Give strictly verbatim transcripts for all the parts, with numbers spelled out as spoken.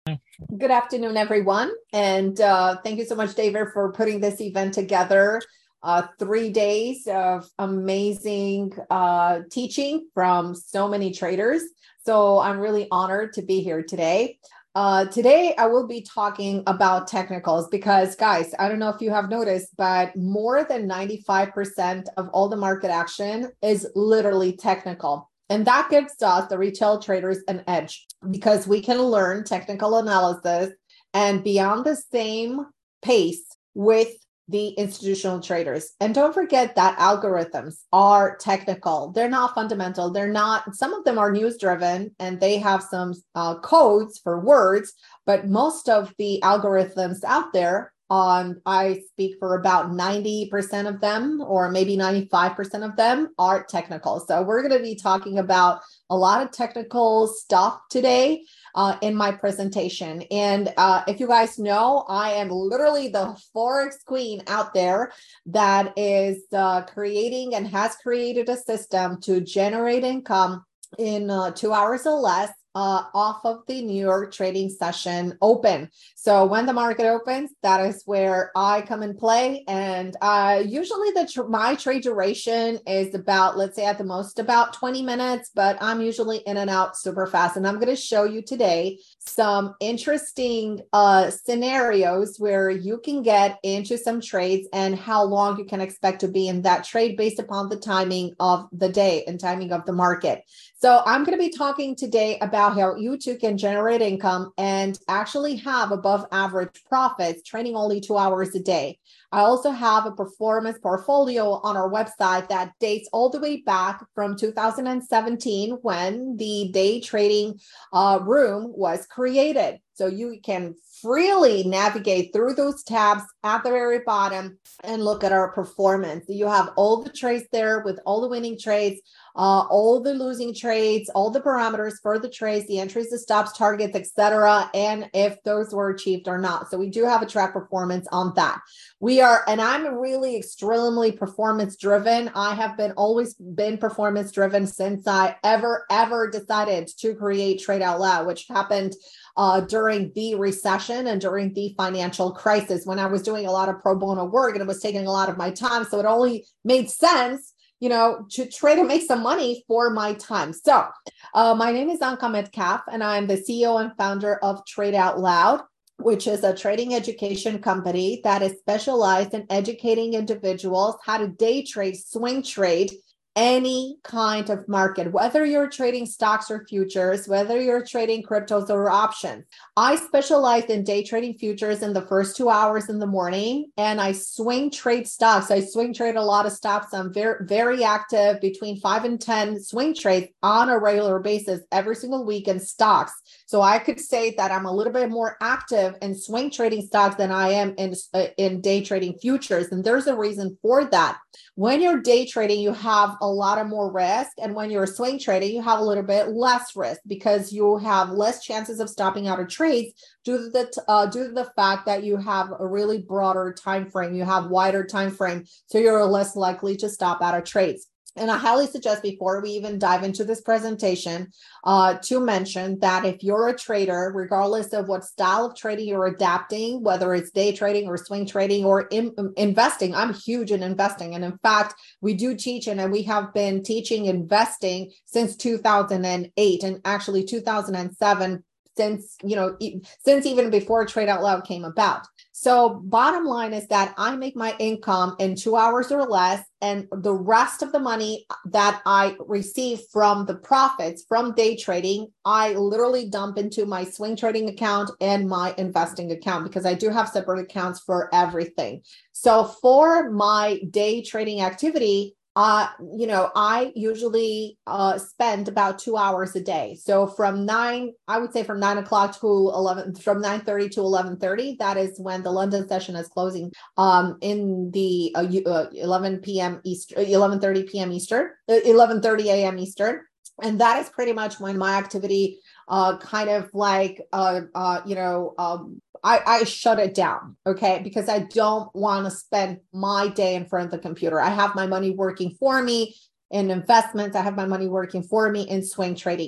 Good afternoon, everyone. And uh, thank you so much, David, for putting this event together. Uh, three days of amazing uh, teaching from so many traders. So I'm really honored to be here today. Uh, today, I will be talking about technicals because, guys, I don't know if you have noticed, but more than ninety-five percent of all the market action is literally technical. And that gives us, the retail traders, an edge because we can learn technical analysis and be on the same pace with the institutional traders. And don't forget that algorithms are technical. They're not fundamental. They're not, some of them are news driven and they have some uh, codes for words, but most of the algorithms out there on, I speak for about ninety percent of them, or maybe ninety-five percent of them are technical. So we're going to be talking about a lot of technical stuff today uh, in my presentation. And uh, if you guys know, I am literally the Forex queen out there that is uh, creating and has created a system to generate income in uh, two hours or less Uh, off of the New York trading session open. So when the market opens, that is where I come and play. And uh, usually the tr- my trade duration is about, let's say at the most about twenty minutes, but I'm usually in and out super fast. And I'm going to show you today some interesting uh, scenarios where you can get into some trades and how long you can expect to be in that trade based upon the timing of the day and timing of the market. So I'm going to be talking today about how you too can generate income and actually have above average profits trading only two hours a day. I also have a performance portfolio on our website that dates all the way back from two thousand seventeen when the day trading uh, room was created. So you can freely navigate through those tabs at the very bottom and look at our performance. You have all the trades there with all the winning trades, uh, all the losing trades, all the parameters for the trades, the entries, the stops, targets, et cetera, and if those were achieved or not. So we do have a track performance on that. We are, and I'm really extremely performance driven. I have been always been performance driven since I ever, ever decided to create Trade Out Loud, which happened Uh, during the recession and during the financial crisis when I was doing a lot of pro bono work and it was taking a lot of my time. So it only made sense, you know, to try to make some money for my time. So uh, my name is Anka Metcalf and I'm the C E O and founder of Trade Out Loud, which is a trading education company that is specialized in educating individuals how to day trade, swing trade, any kind of market, whether you're trading stocks or futures, whether you're trading cryptos or options. I specialize in day trading futures in the first two hours in the morning, and I swing trade stocks. I swing trade a lot of stocks. I'm very, very active between five and ten swing trades on a regular basis every single week in stocks. So I could say that I'm a little bit more active in swing trading stocks than I am in, uh, in day trading futures. And there's a reason for that. When you're day trading, you have a lot of more risk. And when you're swing trading, you have a little bit less risk because you have less chances of stopping out of trades due to the, uh, due to the fact that you have a really broader time frame. You have wider time frame, so you're less likely to stop out of trades. And I highly suggest before we even dive into this presentation uh, to mention that if you're a trader, regardless of what style of trading you're adapting, whether it's day trading or swing trading or in, investing, I'm huge in investing. And in fact, we do teach and we have been teaching investing since two thousand eight and actually two thousand seven, since, you know, since even before Trade Out Loud came about. So bottom line is that I make my income in two hours or less, and the rest of the money that I receive from the profits from day trading, I literally dump into my swing trading account and my investing account because I do have separate accounts for everything. So for my day trading activity, Uh, you know, I usually uh, spend about two hours a day. So from nine, I would say from nine o'clock to eleven, from nine thirty to eleven thirty, that is when the London session is closing um, in the uh, uh, eleven p.m. Eastern, eleven thirty p.m. Eastern, eleven thirty a.m. Eastern. And that is pretty much when my activity uh, kind of like, uh, uh, you know, um, I, I shut it down, okay? Because I don't want to spend my day in front of the computer. I have my money working for me in investments. I have my money working for me in swing trading.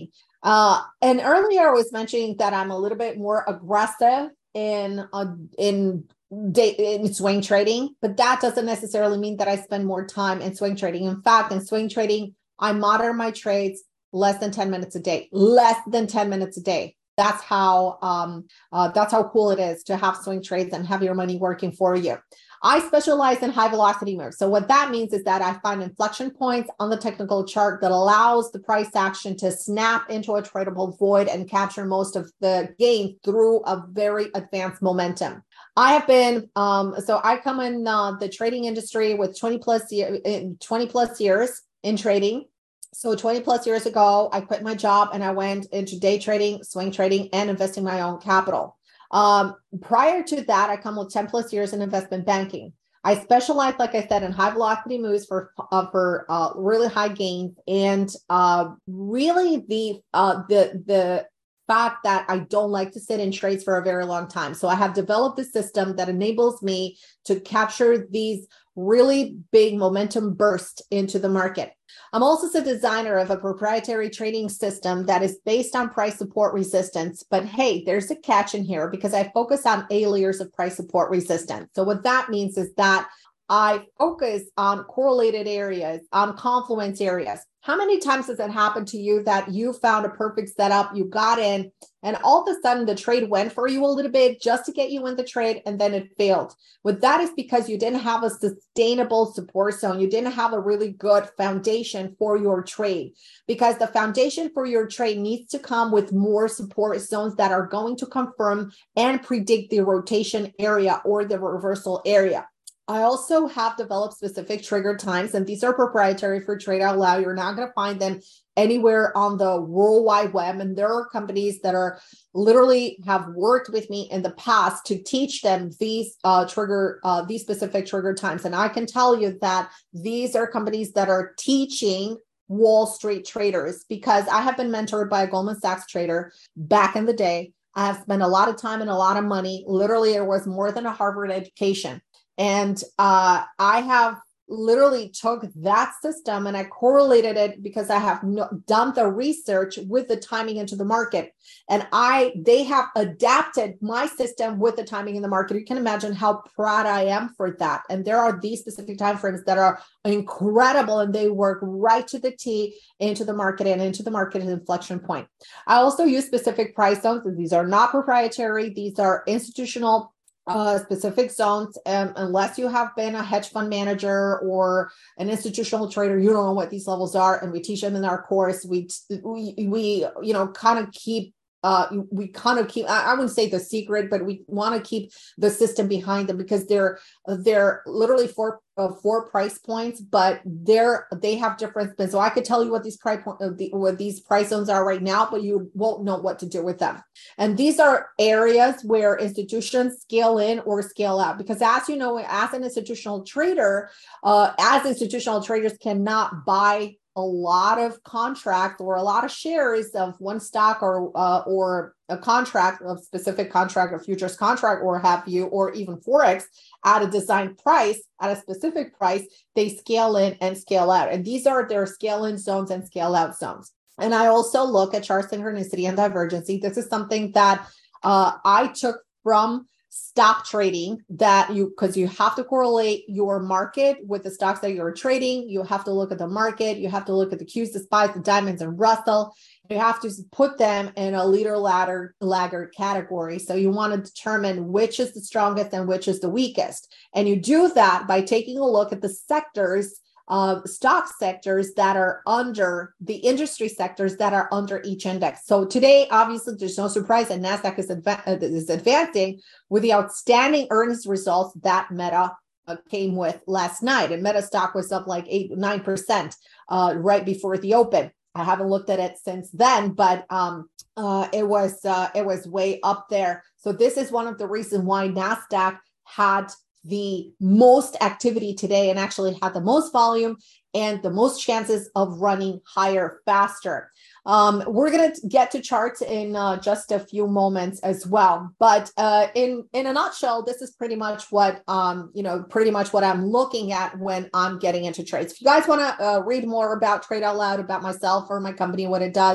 Uh, and earlier I was mentioning that I'm a little bit more aggressive in uh, in day in swing trading, but that doesn't necessarily mean that I spend more time in swing trading. In fact, in swing trading, I monitor my trades less than ten minutes a day, less than ten minutes a day. That's how um, uh, that's how cool it is to have swing trades and have your money working for you. I specialize in high velocity moves. So what that means is that I find inflection points on the technical chart that allows the price action to snap into a tradable void and capture most of the gain through a very advanced momentum. I have been, um, so I come in uh, the trading industry with twenty plus, year, twenty plus years in trading. So twenty plus years ago, I quit my job and I went into day trading, swing trading, and investing my own capital. Um, prior to that, I come with ten plus years in investment banking. I specialize, like I said, in high velocity moves for uh, for uh, really high gains, and uh, really the uh, the the fact that I don't like to sit in trades for a very long time. So I have developed a system that enables me to capture these really big momentum bursts into the market. I'm also the designer of a proprietary trading system that is based on price support resistance. But hey, there's a catch in here because I focus on A layers of price support resistance. So what that means is that I focus on correlated areas, on confluence areas. How many times has it happened to you that you found a perfect setup, you got in, and all of a sudden the trade went for you a little bit just to get you in the trade, and then it failed? Well, that is because you didn't have a sustainable support zone. You didn't have a really good foundation for your trade, because the foundation for your trade needs to come with more support zones that are going to confirm and predict the rotation area or the reversal area. I also have developed specific trigger times, and these are proprietary for Trade Out Loud. You're not going to find them anywhere on the World Wide Web. And there are companies that are literally have worked with me in the past to teach them these uh, trigger, uh, these specific trigger times. And I can tell you that these are companies that are teaching Wall Street traders, because I have been mentored by a Goldman Sachs trader back in the day. I have spent a lot of time and a lot of money. Literally, it was more than a Harvard education. And uh, I have literally took that system and I correlated it because I have no, done the research with the timing into the market. And I they have adapted my system with the timing in the market. You can imagine how proud I am for that. And there are these specific timeframes that are incredible, and they work right to the T into the market and into the market inflection point. I also use specific price zones. These are not proprietary. These are institutional Uh, specific zones. Um, unless you have been a hedge fund manager or an institutional trader, you don't know what these levels are. And we teach them in our course. We, we, we you know, kind of keep, uh, we kind of keep, I, I wouldn't say the secret, but we want to keep the system behind them, because they're, they're literally four, uh, four price points, but they're, they have different spins. So I could tell you what these price point, uh, the, what these price zones are right now, but you won't know what to do with them. And these are areas where institutions scale in or scale out, because as you know, as an institutional trader, uh, as institutional traders cannot buy a lot of contracts or a lot of shares of one stock or uh, or a contract of specific contract or futures contract or have you, or even Forex at a designed price, at a specific price. They scale in and scale out. And these are their scale in zones and scale out zones. And I also look at chart synchronicity and divergency. This is something that uh, I took from stock trading, that you, because you have to correlate your market with the stocks that you're trading. You have to look at the market. You have to look at the Qs, the S P Ys, the diamonds, and Russell. You have to put them in a leader ladder laggard category. So you want to determine which is the strongest and which is the weakest. And you do that by taking a look at the sectors, uh, stock sectors that are under the industry sectors that are under each index. So today, obviously, there's no surprise that NASDAQ is, adva- is advancing with the outstanding earnings results that Meta uh, came with last night. And Meta stock was up like eight, nine percent uh, right before the open. I haven't looked at it since then, but um, uh, it was uh, it was way up there. So this is one of the reasons why NASDAQ had the most activity today and actually had the most volume and the most chances of running higher faster. Um, we're going to get to charts in uh, just a few moments as well. But uh, in, in a nutshell, this is pretty much what, um, you know, pretty much what I'm looking at when I'm getting into trades. If you guys want to uh, read more about Trade Out Loud, about myself or my company, what it does,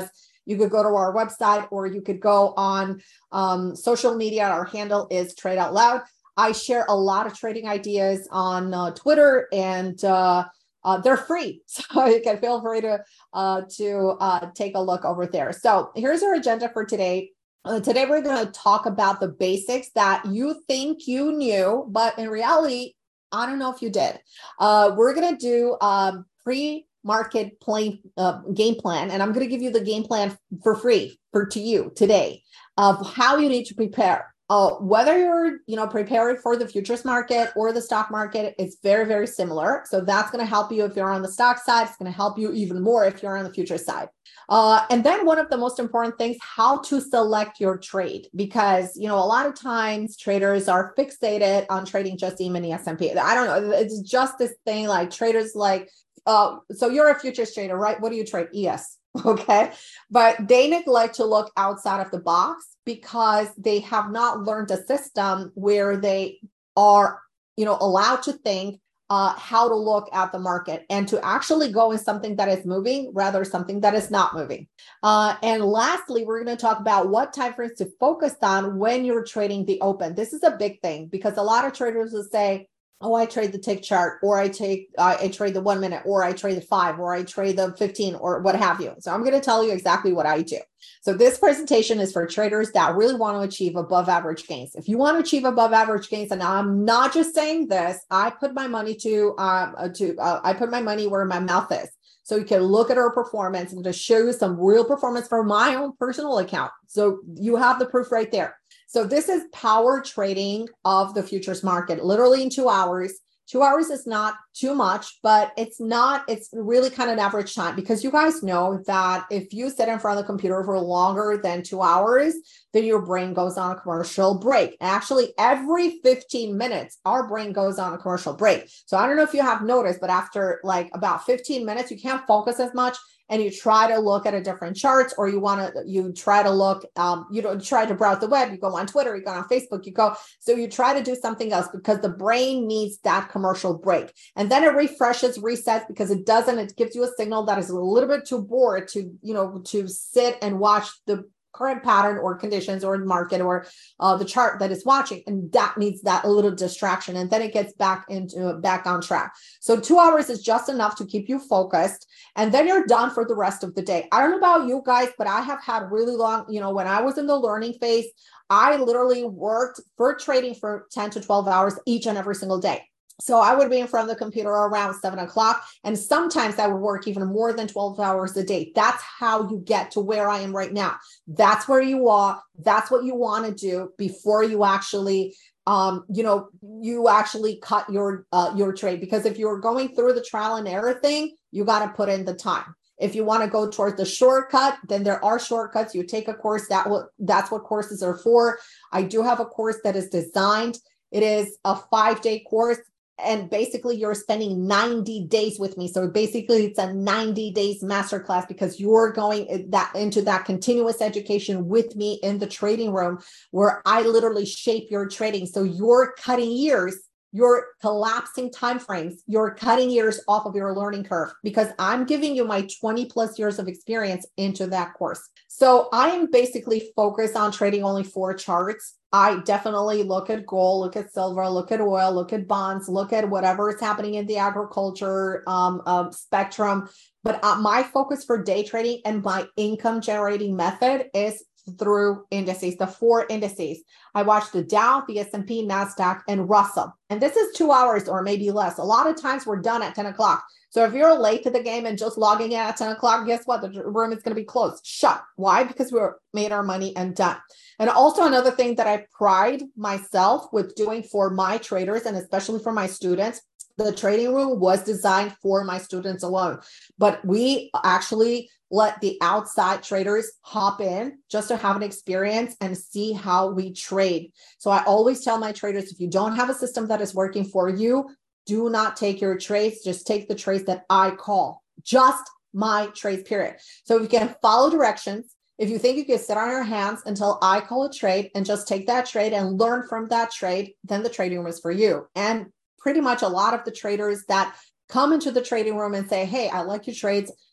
You could go to our website, or you could go on um, social media. Our handle is Trade Out Loud. I share a lot of trading ideas on uh, Twitter, and uh, uh, they're free. So you can feel free to, uh, to uh, take a look over there. So here's our agenda for today. Uh, today, we're going to talk about the basics that you think you knew, but in reality, I don't know if you did. Uh, we're going to do um, pre-market play, uh, game plan, and I'm going to give you the game plan for free for to you today of how you need to prepare. Uh, whether you're, you know, preparing for the futures market or the stock market, it's very, very similar. So that's going to help you if you're on the stock side. It's going to help you even more if you're on the futures side. Uh, and then one of the most important things, how to select your trade, because, you know, a lot of times traders are fixated on trading just E-mini S and P. I don't know. It's just this thing like traders like, uh, so you're a futures trader, right? What do you trade? E S. Okay. But they neglect to look outside of the box because they have not learned a system where they are, you know, allowed to think uh, how to look at the market and to actually go in something that is moving rather something that is not moving. Uh, and lastly, we're going to talk about what time frames to focus on when you're trading the open. This is a big thing because a lot of traders will say, oh, I trade the tick chart, or I take, uh, I trade the one minute, or I trade the five, or I trade the fifteen, or what have you. So I'm going to tell you exactly what I do. So this presentation is for traders that really want to achieve above average gains. If you want to achieve above average gains, and I'm not just saying this, I put my money to, um, to, uh, I put my money where my mouth is. So you can look at our performance and to show you some real performance from my own personal account. So you have the proof right there. So this is power trading of the futures market, literally in two hours. Two hours is not too much, but it's not, it's really kind of an average time, because you guys know that if you sit in front of the computer for longer than two hours, then your brain goes on a commercial break. Actually, every fifteen minutes, our brain goes on a commercial break. So I don't know if you have noticed, but after like about fifteen minutes, you can't focus as much. And you try to look at a different charts, or you want to, you try to look, um, you don't try to browse the web, you go on Twitter, you go on Facebook, you go, so you try to do something else because the brain needs that commercial break. And then it refreshes, resets, because it doesn't, it gives you a signal that is a little bit too bored to, you know, to sit and watch the current pattern or conditions or market or uh, the chart that is watching, and that needs that a little distraction, and then it gets back into back on track. So two hours is just enough to keep you focused, and then you're done for the rest of the day. I don't know about you guys, but I have had really long, you know, when I was in the learning phase, I literally worked for trading for ten to twelve hours each and every single day. So I would be in front of the computer around seven o'clock, and sometimes I would work even more than twelve hours a day. That's how you get to where I am right now. That's where you are. That's what you want to do before you actually, um, you know, you actually cut your, uh, your trade. Because if you're going through the trial and error thing, you got to put in the time. If you want to go towards the shortcut, then there are shortcuts. You take a course, that will, that's what courses are for. I do have a course that is designed. It is a five-day course. And basically you're spending ninety days with me. So basically it's a ninety days masterclass, because you're going that into that continuous education with me in the trading room, where I literally shape your trading. So you're cutting years, you're collapsing timeframes, you're cutting years off of your learning curve, because I'm giving you my twenty plus years of experience into that course. So I am basically focused on trading only four charts. I definitely look at gold, look at silver, look at oil, look at bonds, look at whatever is happening in the agriculture um, um, spectrum. But uh, my focus for day trading and my income generating method is through indices, the four indices. I watch the Dow, the S and P, NASDAQ, and Russell. And this is two hours or maybe less. A lot of times we're done at ten o'clock. So if you're late to the game and just logging in at ten o'clock, guess what? The room is going to be closed, shut. Why? Because we made our money and done. And also another thing that I pride myself with doing for my traders, and especially for my students, the trading room was designed for my students alone. But we actually let the outside traders hop in just to have an experience and see how we trade. So I always tell my traders, if you don't have a system that is working for you, do not take your trades. Just take the trades that I call, just my trades, period. So if you can follow directions, if you think you can sit on your hands until I call a trade and just take that trade and learn from that trade, then the trading room is for you. And pretty much a lot of the traders that come into the trading room and say, hey, I like your trades,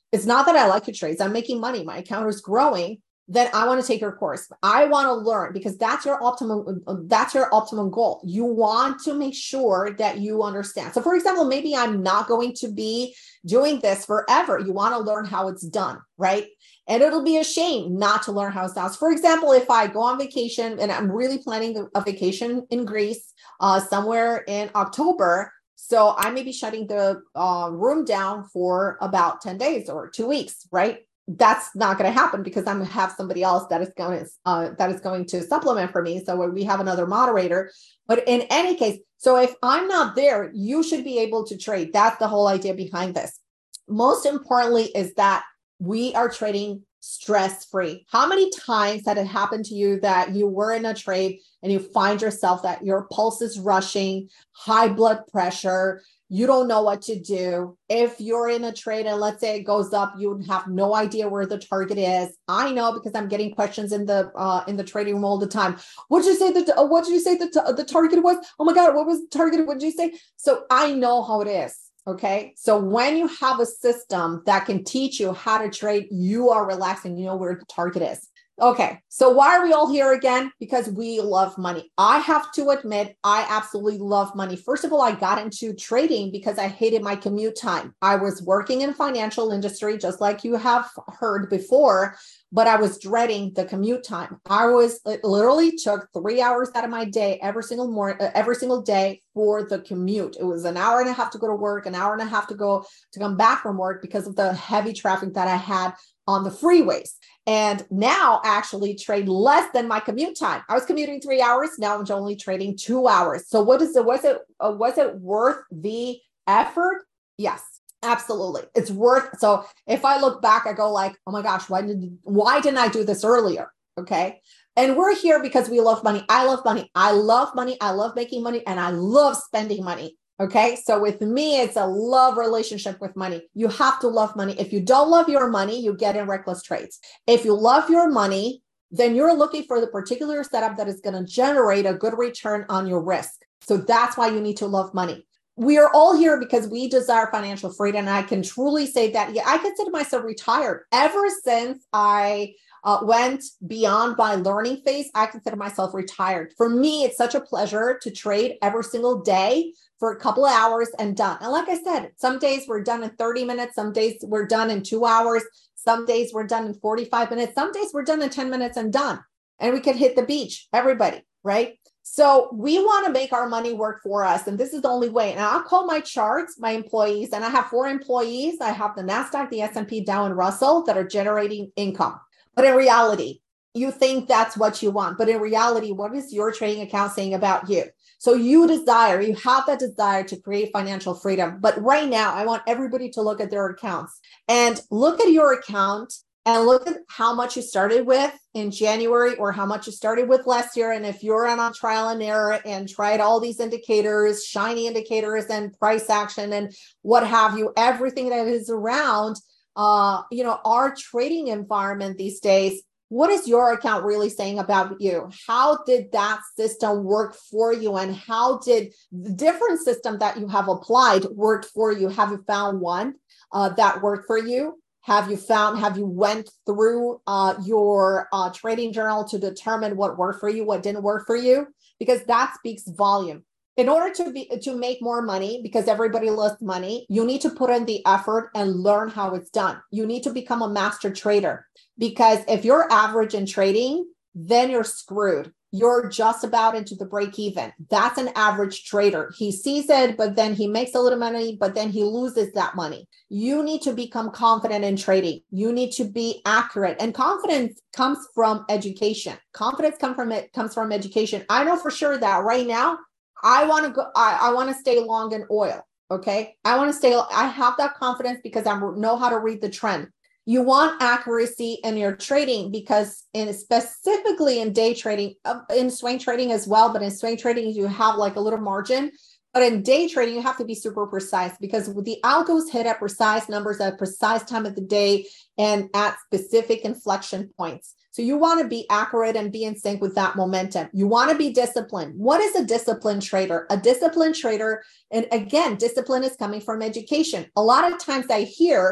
It's not that I like to trade. I'm making money. My account is growing. Then I want to take your course. I want to learn because that's your optimum, that's your optimum goal. You want to make sure that you understand. So for example, maybe I'm not going to be doing this forever. You want to learn how it's done, right? And it'll be a shame not to learn how it's done. So for example, if I go on vacation and I'm really planning a vacation in Greece, uh, somewhere in October, so I may be shutting the uh, room down for about ten days or two weeks, right? That's not going to happen because I'm going to have somebody else that is going to, uh, that is going to supplement for me. So we have another moderator, but in any case, so if I'm not there, you should be able to trade. That's the whole idea behind this. Most importantly is that we are trading stress-free. How many times had it happened to you that you were in a trade and you find yourself that your pulse is rushing, high blood pressure, you don't know what to do? If you're in a trade and let's say it goes up, you have no idea where the target is. I know because I'm getting questions in the uh, in the trading room all the time. What did you say that? Uh, what did you say that the target was? Oh my God, what was the target? What did you say? So I know how it is. Okay. So when you have a system that can teach you how to trade, you are relaxing. You know where the target is. Okay, so why are we all here again? Because we love money. I have to admit, I absolutely love money. First of all, I got into trading because I hated my commute time. I was working in financial industry, just like you have heard before, but I was dreading the commute time. I was it literally took three hours out of my day every single morning, every single day for the commute. It was an hour and a half to go to work, an hour and a half to go to come back from work because of the heavy traffic that I had on the freeways. And now I actually trade less than my commute time. I was commuting three hours. Now I'm only trading two hours. So what is it? Was it, uh, was it worth the effort? Yes, absolutely. It's worth. So if I look back, I go like, oh my gosh, why did, why didn't I do this earlier? Okay. And we're here because we love money. I love money. I love money. I love making money and I love spending money. Okay. So with me, it's a love relationship with money. You have to love money. If you don't love your money, you get in reckless trades. If you love your money, then you're looking for the particular setup that is going to generate a good return on your risk. So that's why you need to love money. We are all here because we desire financial freedom. And I can truly say that, yeah, I consider myself retired. Ever since I Uh, went beyond my learning phase, I consider myself retired. For me, it's such a pleasure to trade every single day for a couple of hours and done. And like I said, some days we're done in thirty minutes. Some days we're done in two hours. Some days we're done in forty-five minutes. Some days we're done in ten minutes and done. And we can hit the beach, everybody, right? So we want to make our money work for us. And this is the only way. And I'll call my charts, my employees, and I have four employees. I have the NASDAQ, the S and P, Dow, and Russell that are generating income. But in reality, you think that's what you want. But in reality, what is your trading account saying about you? So you desire, you have that desire to create financial freedom. But right now, I want everybody to look at their accounts and look at your account and look at how much you started with in January or how much you started with last year. And if you're on a trial and error and tried all these indicators, shiny indicators and price action and what have you, everything that is around, Uh, you know, our trading environment these days, what is your account really saying about you? How did that system work for you? And how did the different system that you have applied work for you? Have you found one uh, that worked for you? Have you found, have you went through uh, your uh, trading journal to determine what worked for you, what didn't work for you? Because that speaks volume. In order to be to make more money, because everybody loves money, you need to put in the effort and learn how it's done. You need to become a master trader, because if you're average in trading, then you're screwed. You're just about into the break even. That's an average trader. He sees it, but then he makes a little money, but then he loses that money. You need to become confident in trading. You need to be accurate, and confidence comes from education. Confidence comes from it comes from education. I know for sure that right now, I want to go, I, I want to stay long in oil. Okay. I want to stay, I have that confidence because I know how to read the trend. You want accuracy in your trading because in specifically in day trading, in swing trading as well, but in swing trading, you have like a little margin. But in day trading, you have to be super precise because the algos hit at precise numbers at precise time of the day and at specific inflection points. So you want to be accurate and be in sync with that momentum. You want to be disciplined. What is a disciplined trader? A disciplined trader, and again, discipline is coming from education. A lot of times I hear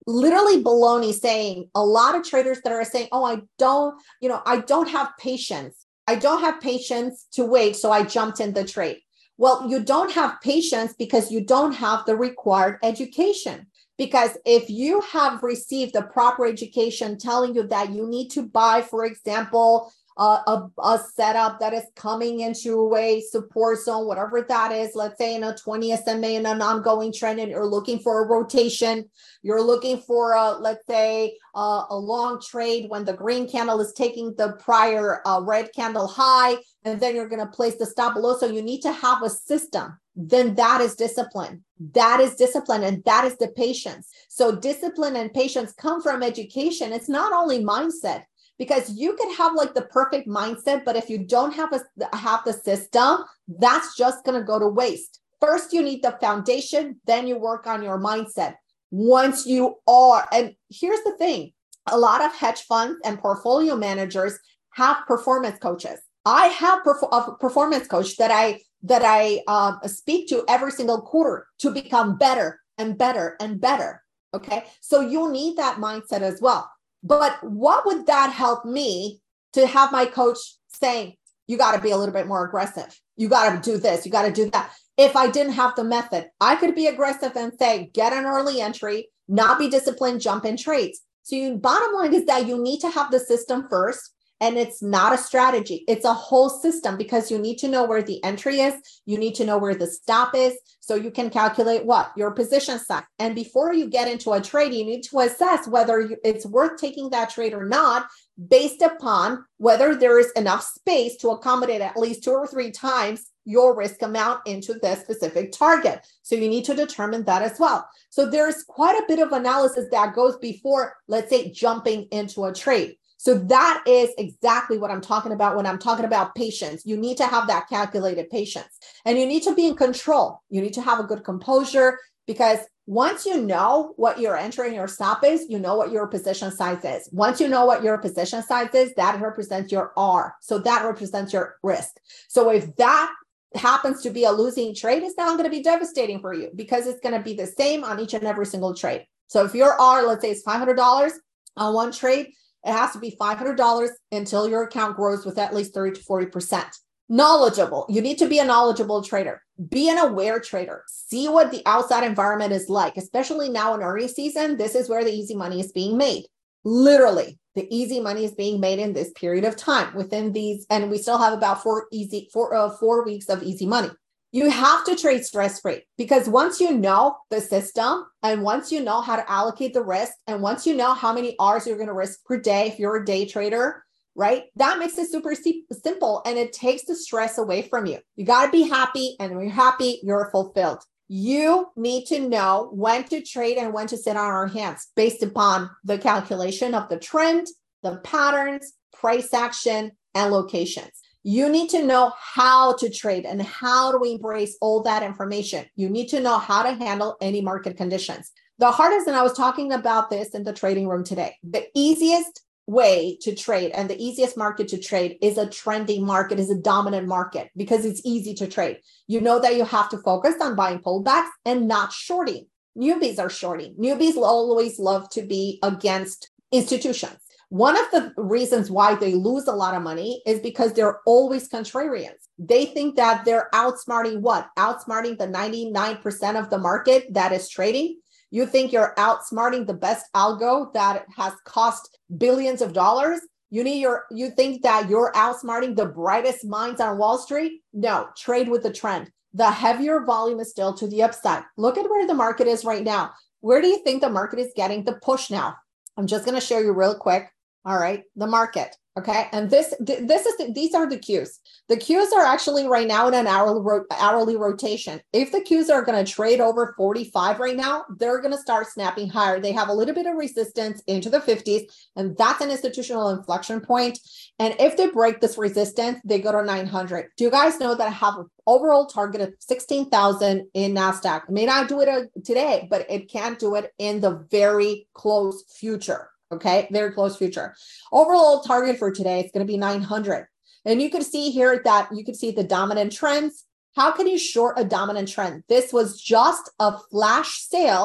literally baloney, saying a lot of traders that are saying, oh, I don't, you know, I don't have patience. I don't have patience to wait. So I jumped in the trade. Well, you don't have patience because you don't have the required education. Because if you have received the proper education telling you that you need to buy, for example, uh, a, a setup that is coming into a support zone, whatever that is, let's say in a twenty S M A in an ongoing trend, and you're looking for a rotation, you're looking for, a, let's say, uh, a long trade when the green candle is taking the prior uh, red candle high, and then you're going to place the stop below. So you need to have a system. Then that is discipline. That is discipline, and that is the patience. So discipline and patience come from education. It's not only mindset, because you could have like the perfect mindset, but if you don't have a have the system, that's just going to go to waste. First, you need the foundation, then you work on your mindset. Once you are, and here's the thing, a lot of hedge funds and portfolio managers have performance coaches. I have a performance coach that I that I uh, speak to every single quarter to become better and better and better. Okay, so you need that mindset as well. But what would that help me to have my coach saying, you got to be a little bit more aggressive. You got to do this. You got to do that. If I didn't have the method, I could be aggressive and say, get an early entry, not be disciplined, jump in trades. So you, bottom line is that you need to have the system first. And it's not a strategy. It's a whole system, because you need to know where the entry is. You need to know where the stop is. So you can calculate what? Your position size. And before you get into a trade, you need to assess whether it's worth taking that trade or not, based upon whether there is enough space to accommodate at least two or three times your risk amount into the specific target. So you need to determine that as well. So there's quite a bit of analysis that goes before, let's say, jumping into a trade. So that is exactly what I'm talking about when I'm talking about patience. You need to have that calculated patience, and you need to be in control. You need to have a good composure, because once you know what your entry and your stop is, you know what your position size is. Once you know what your position size is, that represents your R. So that represents your risk. So if that happens to be a losing trade, it's not going to be devastating for you, because it's going to be the same on each and every single trade. So if your R, let's say, is five hundred dollars on one trade, it has to be five hundred dollars until your account grows with at least thirty to forty percent. Knowledgeable. You need to be a knowledgeable trader. Be an aware trader. See what the outside environment is like, especially now in early season. This is where the easy money is being made. Literally, the easy money is being made in this period of time within these, and we still have about four easy four uh, four weeks of easy money. You have to trade stress-free, because once you know the system, and once you know how to allocate the risk, and once you know how many R's you're going to risk per day if you're a day trader, right? That makes it super simple, and it takes the stress away from you. You got to be happy, and when you're happy, you're fulfilled. You need to know when to trade and when to sit on our hands based upon the calculation of the trend, the patterns, price action, and locations. You need to know how to trade and how to embrace all that information. You need to know how to handle any market conditions. The hardest, and I was talking about this in the trading room today, the easiest way to trade and the easiest market to trade is a trending market, is a dominant market, because it's easy to trade. You know that you have to focus on buying pullbacks and not shorting. Newbies are shorting. Newbies always love to be against institutions. One of the reasons why they lose a lot of money is because they're always contrarians. They think that they're outsmarting what? Outsmarting the ninety-nine percent of the market that is trading. You think you're outsmarting the best algo that has cost billions of dollars. You need your, you think that you're outsmarting the brightest minds on Wall Street? No, trade with the trend. The heavier volume is still to the upside. Look at where the market is right now. Where do you think the market is getting the push now? I'm just going to show you real quick. All right, the market. Okay, and this this is the, these are the cues. The cues are actually right now in an hourly hourly rotation. If the cues are going to trade over forty-five right now, they're going to start snapping higher. They have a little bit of resistance into the fifties, and that's an institutional inflection point. And if they break this resistance, they go to nine hundred. Do you guys know that I have an overall target of sixteen thousand in NASDAQ? I may not do it today, but it can do it in the very close future. Okay, very close future. Overall target for today is going to be nine hundred. And you can see here that you can see the dominant trends. How can you short a dominant trend? This was just a flash sale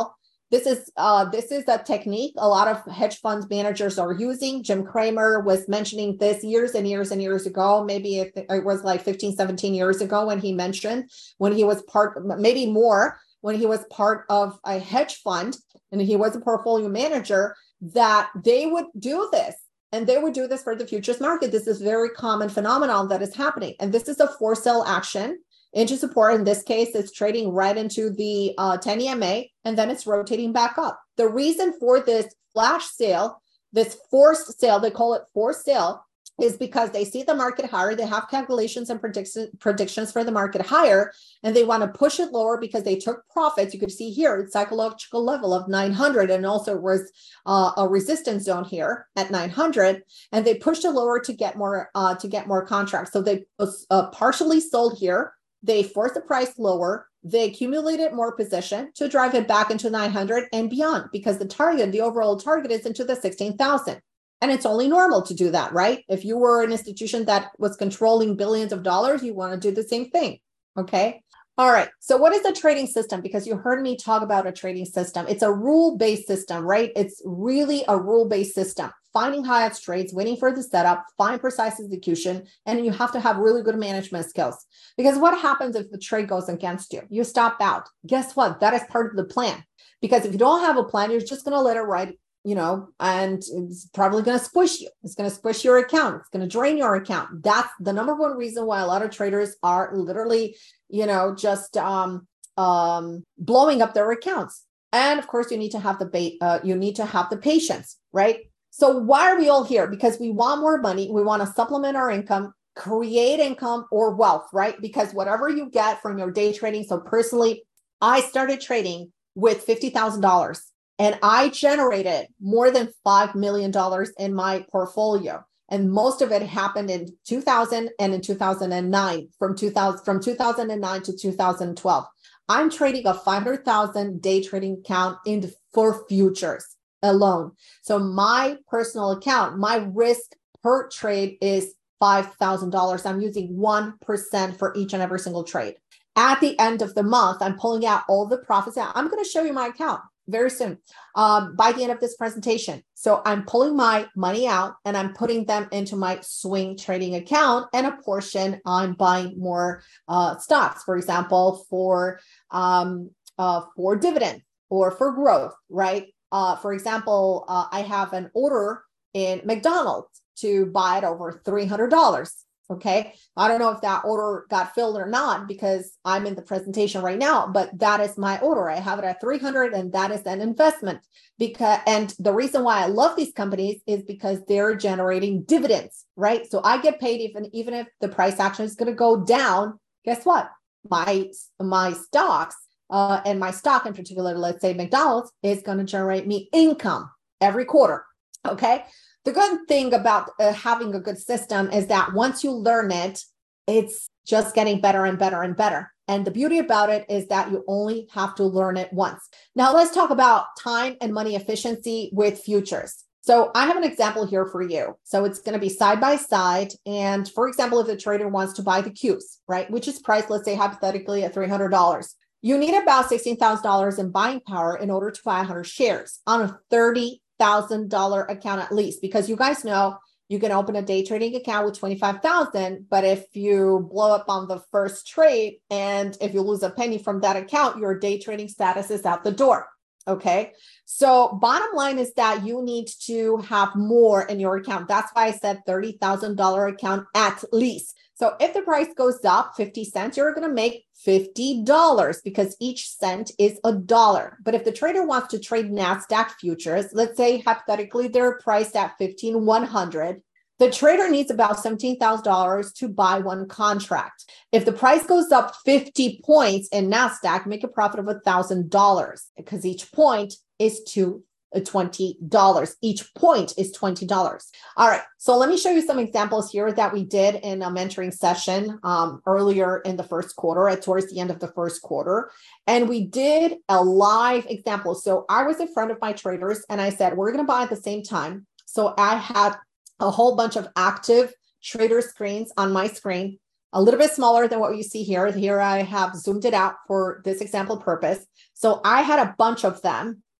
This is uh, this is a technique a lot of hedge fund managers are using. Jim Cramer was mentioning this years and years and years ago. Maybe it, it was like fifteen, seventeen years ago when he mentioned when he was part, maybe more, when he was part of a hedge fund and he was a portfolio manager, that they would do this. And they would do this for the futures market. This is a very common phenomenon that is happening. And this is a forced sell action into support. In this case, it's trading right into the uh, ten E M A, and then it's rotating back up. The reason for this flash sale, this forced sale, they call it forced sale, is because they see the market higher. They have calculations and prediction, predictions for the market higher, and they want to push it lower because they took profits. You could see here, it's psychological level of nine hundred, and also was uh, a resistance zone here at nine hundred, and they pushed it lower to get more uh, to get more contracts. So they uh, partially sold here. They forced the price lower. They accumulated more position to drive it back into nine hundred and beyond, because the target, the overall target, is into the sixteen thousand. And it's only normal to do that, right? If you were an institution that was controlling billions of dollars, you want to do the same thing. Okay. All right. So what is a trading system? Because you heard me talk about a trading system. It's a rule-based system, right? It's really a rule-based system. Finding highest trades, waiting for the setup, find precise execution, and you have to have really good management skills. Because what happens if the trade goes against you? You stop out. Guess what? That is part of the plan. Because if you don't have a plan, you're just going to let it ride, you know, and it's probably going to squish you. It's going to squish your account. It's going to drain your account. That's the number one reason why a lot of traders are literally, you know, just um, um, blowing up their accounts. And of course, you need to have the bait. Uh, you need to have the patience, right? So why are we all here? Because we want more money. We want to supplement our income, create income or wealth, right? Because whatever you get from your day trading. So personally, I started trading with fifty thousand dollars. And I generated more than five million dollars in my portfolio. And most of it happened in two thousand and in two thousand nine, from two thousand, from two thousand nine to two thousand twelve. I'm trading a five hundred thousand day trading account in for futures alone. So my personal account, my risk per trade is five thousand dollars. I'm using one percent for each and every single trade. At the end of the month, I'm pulling out all the profits. I'm going to show you my account very soon, um, by the end of this presentation. So I'm pulling my money out and I'm putting them into my swing trading account, and a portion I'm buying more uh, stocks, for example, for um, uh, for dividend or for growth, right? Uh, for example, uh, I have an order in McDonald's to buy it over three hundred dollars. Okay. I don't know if that order got filled or not because I'm in the presentation right now, but that is my order. I have it at three hundred, and that is an investment. Because, and the reason why I love these companies is because they're generating dividends, right? So I get paid even, even if the price action is going to go down. Guess what? My, my stocks uh, and my stock in particular, let's say McDonald's, is going to generate me income every quarter. Okay. The good thing about uh, having a good system is that once you learn it, it's just getting better and better and better. And the beauty about it is that you only have to learn it once. Now let's talk about time and money efficiency with futures. So I have an example here for you. So it's going to be side by side. And for example, if the trader wants to buy the Qs, right, which is priced, let's say hypothetically at three hundred dollars, you need about sixteen thousand dollars in buying power in order to buy one hundred shares on a thirty thousand dollars account at least, because you guys know you can open a day trading account with twenty-five thousand, but if you blow up on the first trade and if you lose a penny from that account, your day trading status is out the door. Okay. So bottom line is that you need to have more in your account. That's why I said thirty thousand dollars account at least. So if the price goes up fifty cents, you're going to make fifty dollars because each cent is a dollar. But if the trader wants to trade NASDAQ futures, let's say hypothetically they're priced at fifteen thousand one hundred, the trader needs about seventeen thousand dollars to buy one contract. If the price goes up fifty points in NASDAQ, make a profit of one thousand dollars because each point is two twenty dollars. Each point is twenty dollars. All right. So let me show you some examples here that we did in a mentoring session um, earlier in the first quarter, at towards the end of the first quarter. And we did a live example. So I was in front of my traders and I said, we're going to buy at the same time. So I had a whole bunch of active trader screens on my screen, a little bit smaller than what you see here. Here I have zoomed it out for this example purpose. So I had a bunch of them.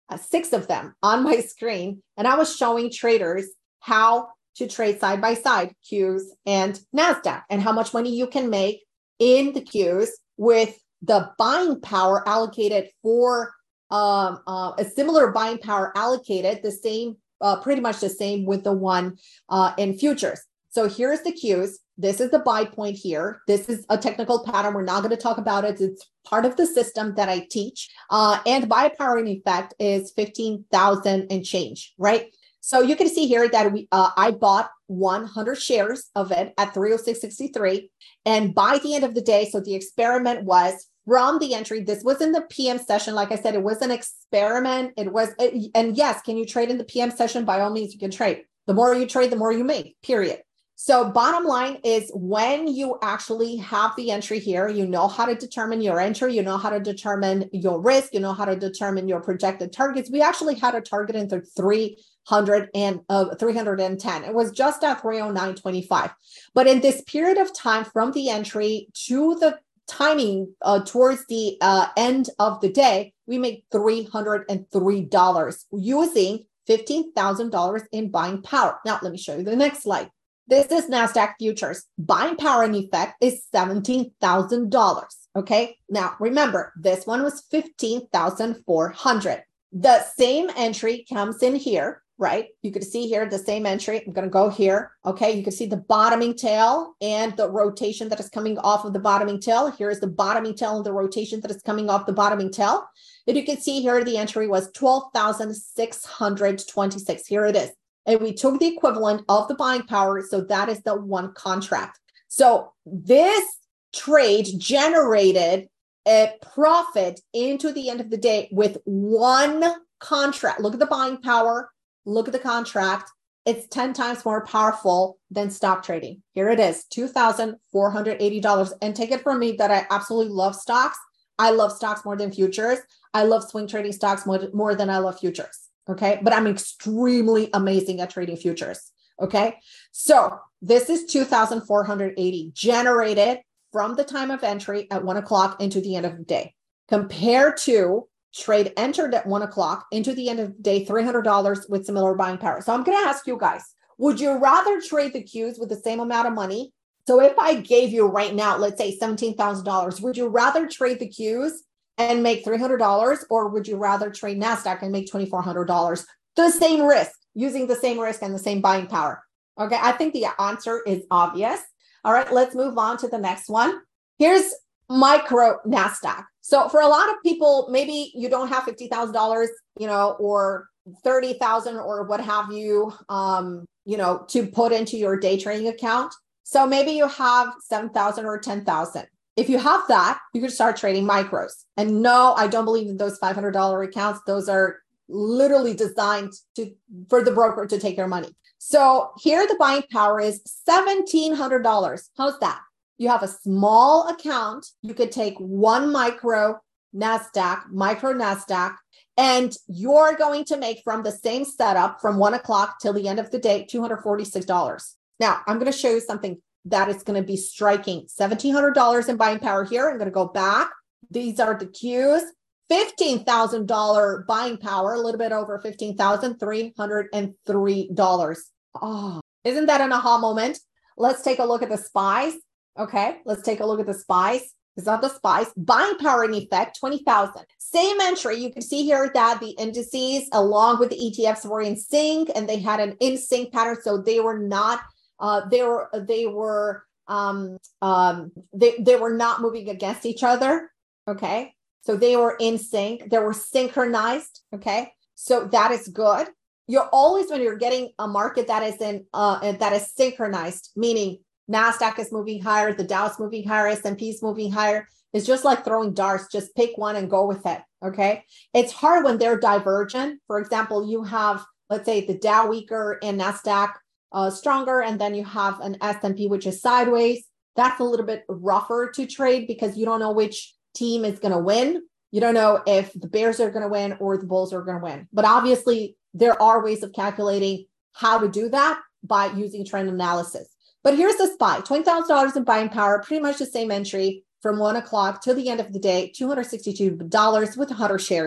uh, six of them on my screen, and I was showing traders how to trade side by side Qs and NASDAQ and how much money you can make in the Qs with the buying power allocated for um, uh, a similar buying power allocated, the same, uh, pretty much the same with the one uh, in futures. So here's the Qs. This is the buy point here. This is a technical pattern. We're not going to talk about it. It's part of the system that I teach. Uh, and buy power in effect is fifteen thousand and change, right? So you can see here that we uh, I bought one hundred shares of it at three oh six sixty-three. And by the end of the day, so the experiment was from the entry. This was in the P M session. Like I said, it was an experiment. It was, and yes, can you trade in the P M session? By all means, you can trade. The more you trade, the more you make, period. So bottom line is when you actually have the entry here, you know how to determine your entry, you know how to determine your risk, you know how to determine your projected targets. We actually had a target in the three hundred and uh, three hundred ten. It was just at three oh nine twenty-five. But in this period of time from the entry to the timing uh, towards the uh, end of the day, we made three hundred three dollars using fifteen thousand dollars in buying power. Now, let me show you the next slide. This is NASDAQ futures. Buying power in effect is seventeen thousand dollars. Okay. Now, remember, this one was fifteen thousand four hundred. The same entry comes in here, right? You can see here the same entry. I'm going to go here. Okay. You can see the bottoming tail and the rotation that is coming off of the bottoming tail. Here's the bottoming tail and the rotation that is coming off the bottoming tail. And you can see here the entry was twelve thousand six hundred twenty-six. Here it is. And we took the equivalent of the buying power. So that is the one contract. So this trade generated a profit into the end of the day with one contract. Look at the buying power. Look at the contract. It's ten times more powerful than stock trading. Here it is, two thousand four hundred eighty dollars. And take it from me that I absolutely love stocks. I love stocks more than futures. I love swing trading stocks more, more than I love futures. Okay. But I'm extremely amazing at trading futures. Okay. So this is two thousand four hundred eighty generated from the time of entry at one o'clock into the end of the day, compared to trade entered at one o'clock into the end of the day, three hundred dollars with similar buying power. So I'm going to ask you guys, would you rather trade the Qs with the same amount of money? So if I gave you right now, let's say seventeen thousand dollars, would you rather trade the Qs and make three hundred dollars, or would you rather trade NASDAQ and make twenty-four hundred dollars? The same risk, using the same risk and the same buying power. Okay, I think the answer is obvious. All right, let's move on to the next one. Here's micro NASDAQ. So for a lot of people, maybe you don't have fifty thousand dollars, you know, or thirty thousand or what have you, um, you know, to put into your day trading account. So maybe you have seven thousand or ten thousand. If you have that, you can start trading micros. And no, I don't believe in those five hundred dollars accounts. Those are literally designed to for the broker to take your money. So here the buying power is seventeen hundred dollars. How's that? You have a small account. You could take one micro NASDAQ, micro NASDAQ, and you're going to make from the same setup from one o'clock till the end of the day, two hundred forty-six dollars. Now, I'm going to show you something that is going to be striking. seventeen hundred dollars in buying power here. I'm going to go back. These are the Qs. fifteen thousand dollars buying power, a little bit over fifteen thousand three hundred three dollars. Oh, isn't that an aha moment? Let's take a look at the S P Ys. Okay, let's take a look at the S P Ys. It's not the S P Ys. Buying power in effect, twenty thousand. Same entry. You can see here that the indices along with the E T Fs were in sync and they had an in sync pattern. So they were not Uh, they were they were um, um, they they were not moving against each other. Okay, so they were in sync. They were synchronized. Okay, so that is good. You're always when you're getting a market that is in uh, that is synchronized, meaning NASDAQ is moving higher, the Dow is moving higher, S and P is moving higher. It's just like throwing darts. Just pick one and go with it. Okay, it's hard when they're divergent. For example, you have let's say the Dow weaker and NASDAQ Uh, stronger, and then you have an S and P which is sideways. That's a little bit rougher to trade because you don't know which team is going to win. You don't know if the bears are going to win or the bulls are going to win. But obviously, there are ways of calculating how to do that by using trend analysis. But here's the S P Y, twenty thousand dollars in buying power, pretty much the same entry from one o'clock till the end of the day, two hundred sixty-two dollars with one hundred shares.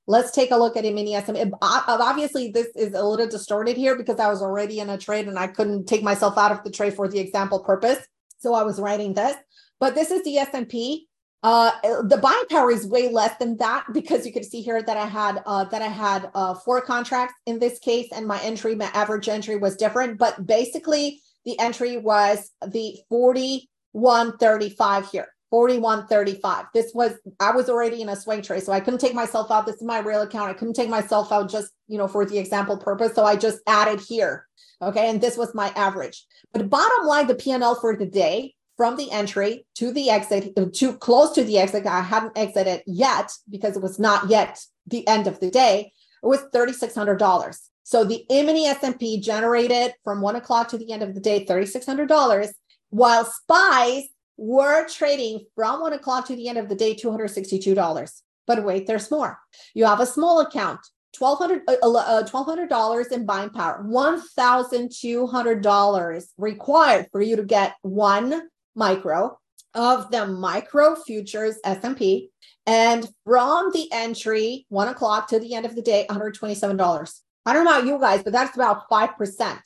Let's take a look at a mini S M P. Obviously, this is a little distorted here because I was already in a trade and I couldn't take myself out of the trade for the example purpose. So I was writing this, but this is the S M P. Uh, the buying power is way less than that because you can see here that I had uh, that I had uh, four contracts in this case, and my entry, my average entry was different. But basically, the entry was the forty-one thirty-five here. forty-one thirty-five. This was, I was already in a swing trade, so I couldn't take myself out. This is my real account. I couldn't take myself out just, you know, for the example purpose. So I just added here. Okay. And this was my average. But bottom line, the P and L for the day from the entry to the exit, too close to the exit, I hadn't exited yet because it was not yet the end of the day. It was three thousand six hundred dollars. So the E-mini S and P generated from one o'clock to the end of the day, three thousand six hundred dollars, while SPYs were trading from one o'clock to the end of the day, two hundred sixty-two dollars. But wait, there's more. You have a small account, twelve hundred dollars uh, twelve hundred dollars in buying power, one thousand two hundred dollars required for you to get one micro of the micro futures S and P. And from the entry, one o'clock to the end of the day, one hundred twenty-seven dollars. I don't know about you guys, but that's about five percent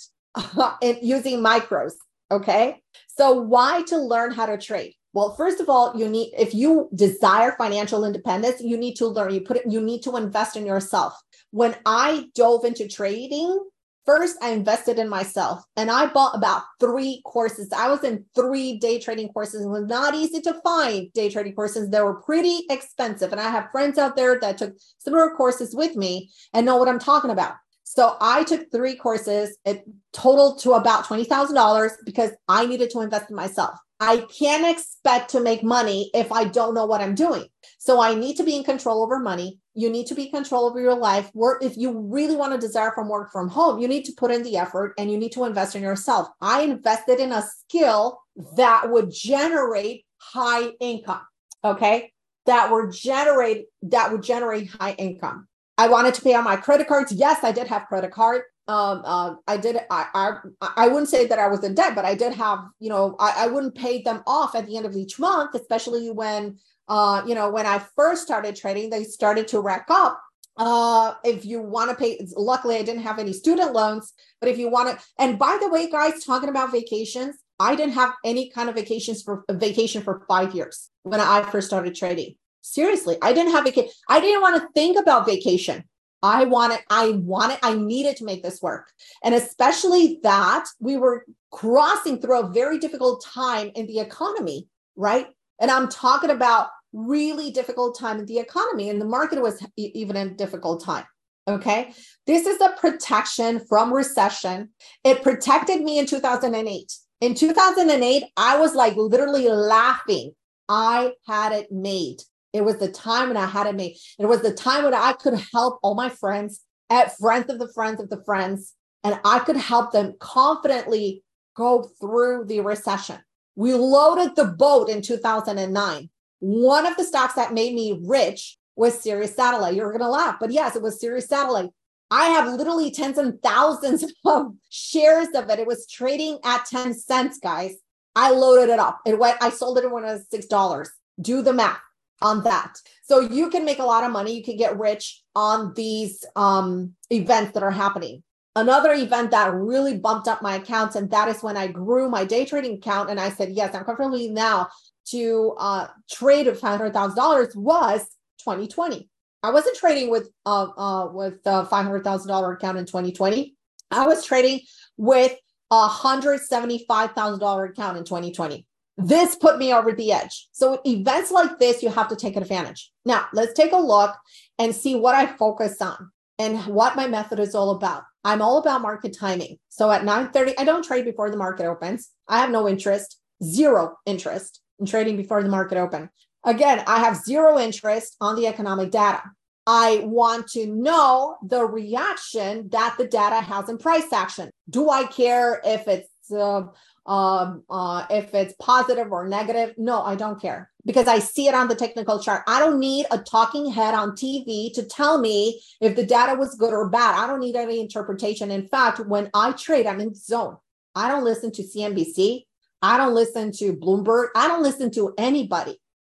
in using micros. Okay. So why to learn how to trade? Well, first of all, you need, if you desire financial independence, you need to learn, you put it, you need to invest in yourself. When I dove into trading, first I invested in myself and I bought about three courses. I was in three day trading courses. It was not easy to find day trading courses. They were pretty expensive. And I have friends out there that took similar courses with me and know what I'm talking about. So I took three courses. It totaled to about twenty thousand dollars because I needed to invest in myself. I can't expect to make money if I don't know what I'm doing. So I need to be in control over money. You need to be in control over your life. Work, if you really want to desire from work from home, you need to put in the effort and you need to invest in yourself. I invested in a skill that would generate high income. Okay. That would generate, that would generate high income. I wanted to pay on my credit cards. Yes, I did have credit card. Um, uh, I did. I, I I wouldn't say that I was in debt, but I did have. You know, I, I wouldn't pay them off at the end of each month, especially when, uh, you know, when I first started trading, they started to rack up. Uh, if you want to pay, luckily I didn't have any student loans. But if you want to, and by the way, guys, talking about vacations, I didn't have any kind of vacations for vacation for five years when I first started trading. Seriously, I didn't have vacation. I didn't want to think about vacation. I wanted, I wanted, I needed to make this work. And especially that we were crossing through a very difficult time in the economy, right? And I'm talking about really difficult time in the economy, and the market was even in a difficult time. Okay. This is a protection from recession. It protected me in two thousand eight. In two thousand eight, I was like literally laughing. I had it made. It was the time when I had it made. It was the time when I could help all my friends, at friends of the friends of the friends, and I could help them confidently go through the recession. We loaded the boat in two thousand nine. One of the stocks that made me rich was Sirius Satellite. You're going to laugh, but yes, it was Sirius Satellite. I have literally tens and thousands of shares of it. It was trading at ten cents, guys. I loaded it up. It went, I sold it when it was six dollars. Do the math on that. So you can make a lot of money. You can get rich on these um, events that are happening. Another event that really bumped up my accounts, and that is when I grew my day trading account. And I said, yes, I'm comfortable now to uh, trade with five hundred thousand dollars was twenty twenty. I wasn't trading with uh, uh, with a five hundred thousand dollars account in twenty twenty. I was trading with a one hundred seventy-five thousand dollars account in twenty twenty. This put me over the edge. So events like this, you have to take advantage. Now, let's take a look and see what I focus on and what my method is all about. I'm all about market timing. So at nine thirty, I don't trade before the market opens. I have no interest, zero interest in trading before the market open. Again, I have zero interest on the economic data. I want to know the reaction that the data has in price action. Do I care if it's uh, um, uh, if it's positive or negative? No, I don't care because I see it on the technical chart. I don't need a talking head on T V to tell me if the data was good or bad. I don't need any interpretation. In fact, when I trade, I'm in the zone. I don't listen to C N B C. I don't listen to Bloomberg. I don't listen to anybody.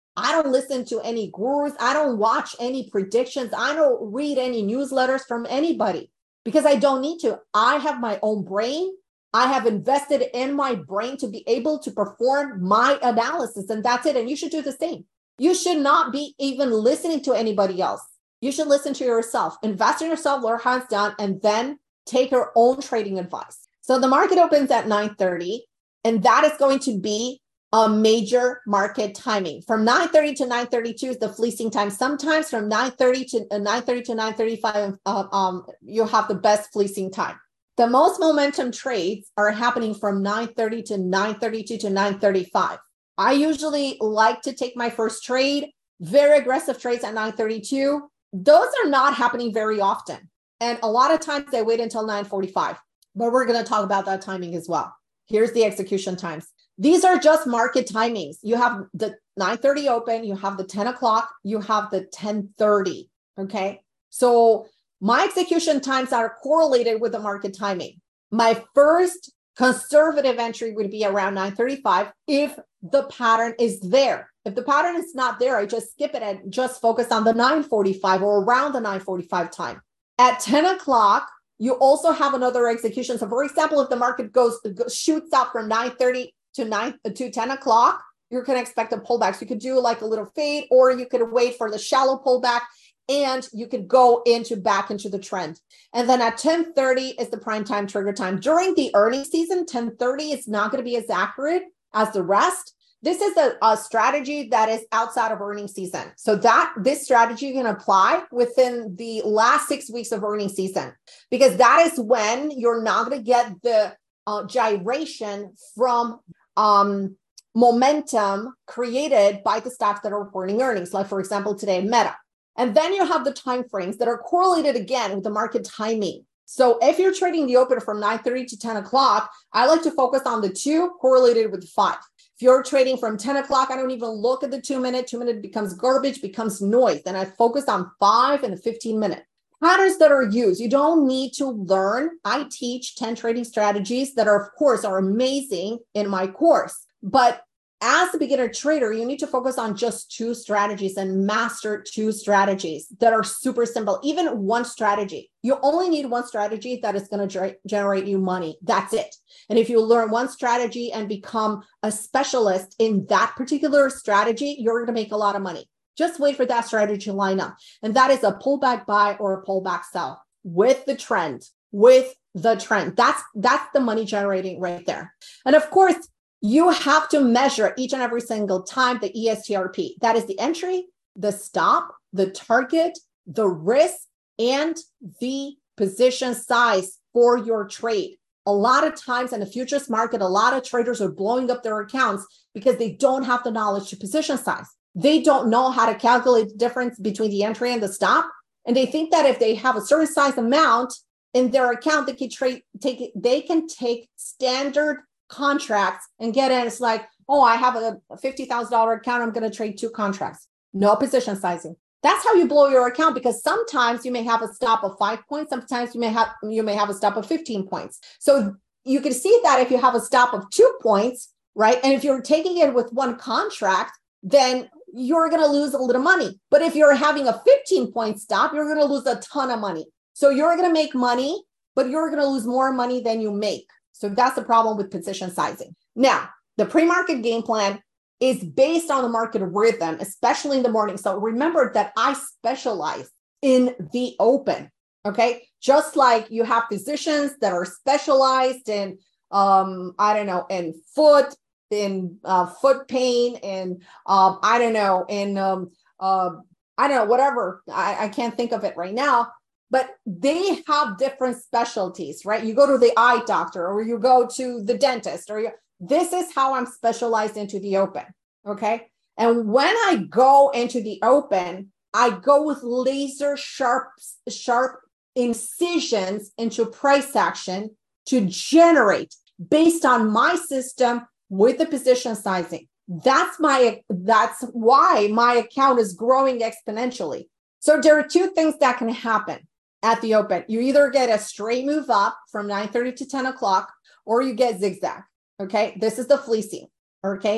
I don't listen to any gurus. I don't watch any predictions. I don't read any newsletters from anybody because I don't need to. I have my own brain. I have invested in my brain to be able to perform my analysis, and that's it. And you should do the same. You should not be even listening to anybody else. You should listen to yourself, invest in yourself, learn how it's done, and then take your own trading advice. So the market opens at nine thirty, and that is going to be a major market timing. From nine thirty to nine thirty-two is the fleecing time. Sometimes from nine thirty to uh, nine thirty to nine thirty-five, uh, um, you have the best fleecing time. The most momentum trades are happening from nine thirty to nine thirty-two to nine thirty-five. I usually like to take my first trade, very aggressive trades at nine thirty-two. Those are not happening very often. And a lot of times they wait until nine forty-five, but we're going to talk about that timing as well. Here's the execution times. These are just market timings. You have the nine thirty open, you have the ten o'clock, you have the ten thirty, okay? So my execution times are correlated with the market timing. My first conservative entry would be around nine thirty-five if the pattern is there. If the pattern is not there, I just skip it and just focus on the nine forty-five or around the nine forty-five time. At ten o'clock, you also have another execution. So for example, if the market goes, shoots up from nine thirty to nine to ten o'clock, you can expect a pullback. So you could do like a little fade, or you could wait for the shallow pullback, and you could go into back into the trend. And then at ten thirty is the prime time trigger time. During the earnings season, ten thirty is not going to be as accurate as the rest. This is a, a strategy that is outside of earnings season. So that this strategy you can apply within the last six weeks of earnings season, because that is when you're not going to get the uh, gyration from um, momentum created by the stocks that are reporting earnings. Like for example, today, Meta. And then you have the time frames that are correlated again with the market timing. So if you're trading the open from nine thirty to ten o'clock, I like to focus on the two correlated with five. If you're trading from ten o'clock, I don't even look at the two minute, two minute becomes garbage, becomes noise. And I focus on five and the fifteen minute. Patterns that are used. You don't need to learn. I teach ten trading strategies that are, of course, are amazing in my course. But as a beginner trader, you need to focus on just two strategies and master two strategies that are super simple. Even one strategy. You only need one strategy that is going to ger- generate you money. That's it. And if you learn one strategy and become a specialist in that particular strategy, you're going to make a lot of money. Just wait for that strategy to line up. And that is a pullback buy or a pullback sell with the trend, with the trend. That's, that's the money generating right there. And of course, you have to measure each and every single time the E S T R P. That is the entry, the stop, the target, the risk, and the position size for your trade. A lot of times in the futures market, a lot of traders are blowing up their accounts because they don't have the knowledge to position size. They don't know how to calculate the difference between the entry and the stop. And they think that if they have a certain size amount in their account, they can trade, take it, they can take standard contracts and get in. It's like, oh, I have a fifty thousand dollars account. I'm going to trade two contracts. No position sizing. That's how you blow your account, because sometimes you may have a stop of five points. Sometimes you may have, you may have a stop of fifteen points. So you can see that if you have a stop of two points, right? And if you're taking it with one contract, then you're going to lose a little money. But if you're having a fifteen point stop, you're going to lose a ton of money. So you're going to make money, but you're going to lose more money than you make. So that's the problem with position sizing. Now, the pre-market game plan is based on the market rhythm, especially in the morning. So remember that I specialize in the open, okay? Just like you have physicians that are specialized in, um, I don't know, in foot, in uh, foot pain, and um, I don't know, in, um, uh, I don't know, whatever. I, I can't think of it right now. But they have different specialties, right? You go to the eye doctor, or you go to the dentist, or you, this is how I'm specialized into the open, okay? And when I go into the open, I go with laser sharp, sharp incisions into price action to generate based on my system with the position sizing. That's my, that's why my account is growing exponentially. So there are two things that can happen at the open. You either get a straight move up from nine thirty to ten o'clock, or you get zigzag. Okay. This is the fleecing. Okay.